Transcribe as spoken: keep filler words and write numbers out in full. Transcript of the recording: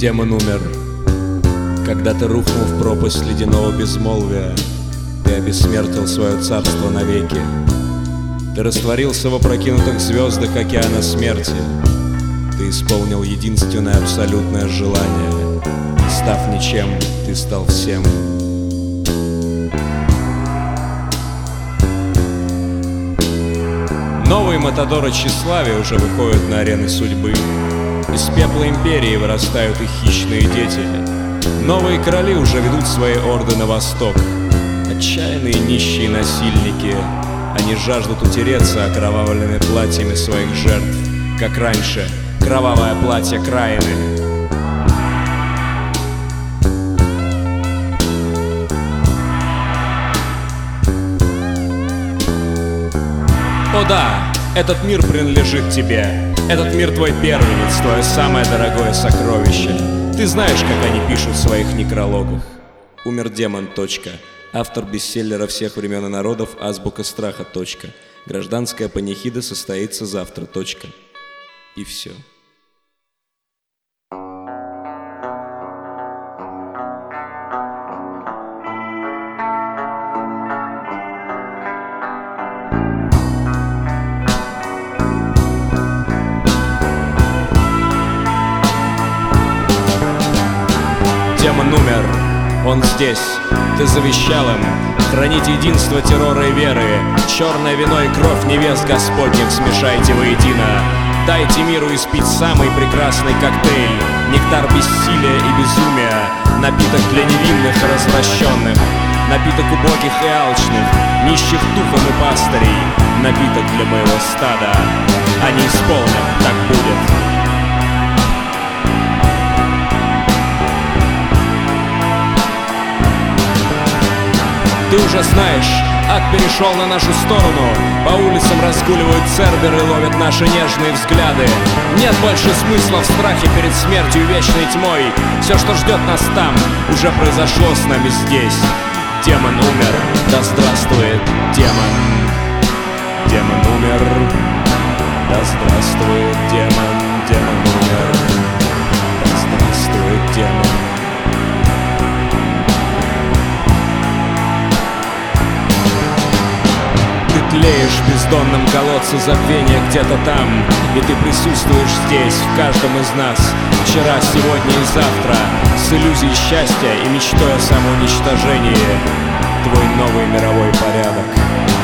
Демон умер, когда ты рухнул в пропасть ледяного безмолвия. Ты обессмертил свое царство навеки. Ты растворился в опрокинутых звездах океана смерти. Ты исполнил единственное абсолютное желание. Став ничем, ты стал всем. Новые матадоры тщеславия уже выходят на арены судьбы. Из пепла империи вырастают их хищные дети. Новые короли уже ведут свои орды на восток. Отчаянные нищие насильники, они жаждут утереться окровавленными платьями своих жертв, как раньше кровавое платье Краины. О да, этот мир принадлежит тебе. Этот мир твой первенец, твое самое дорогое сокровище. Ты знаешь, как они пишут в своих некрологах. Умер демон. Точка. Автор бестселлера всех времен и народов «Азбука страха». Точка. Гражданская панихида состоится завтра. Точка. И все. Демон умер, он здесь, ты завещал им хранить единство террора и веры. Черное вино и кровь невест Господних смешайте воедино. Дайте миру испить самый прекрасный коктейль, нектар бессилия и безумия, напиток для невинных и развращенных, напиток убогих и алчных, нищих духом и пастырей, напиток для моего стада. Они исполнят, так будет. Ты уже знаешь, ад перешел на нашу сторону. По улицам разгуливают церберы, ловят наши нежные взгляды. Нет больше смысла в страхе перед смертью и вечной тьмой. Все, что ждет нас там, уже произошло с нами здесь. Демон умер, да здравствует демон. Демон умер, да здравствует демон. Демон умер, да здравствует демон. Тлеешь в бездонном колодце забвения где-то там, и ты присутствуешь здесь, в каждом из нас, вчера, сегодня и завтра, с иллюзией счастья и мечтой о самоуничтожении. Твой новый мировой порядок.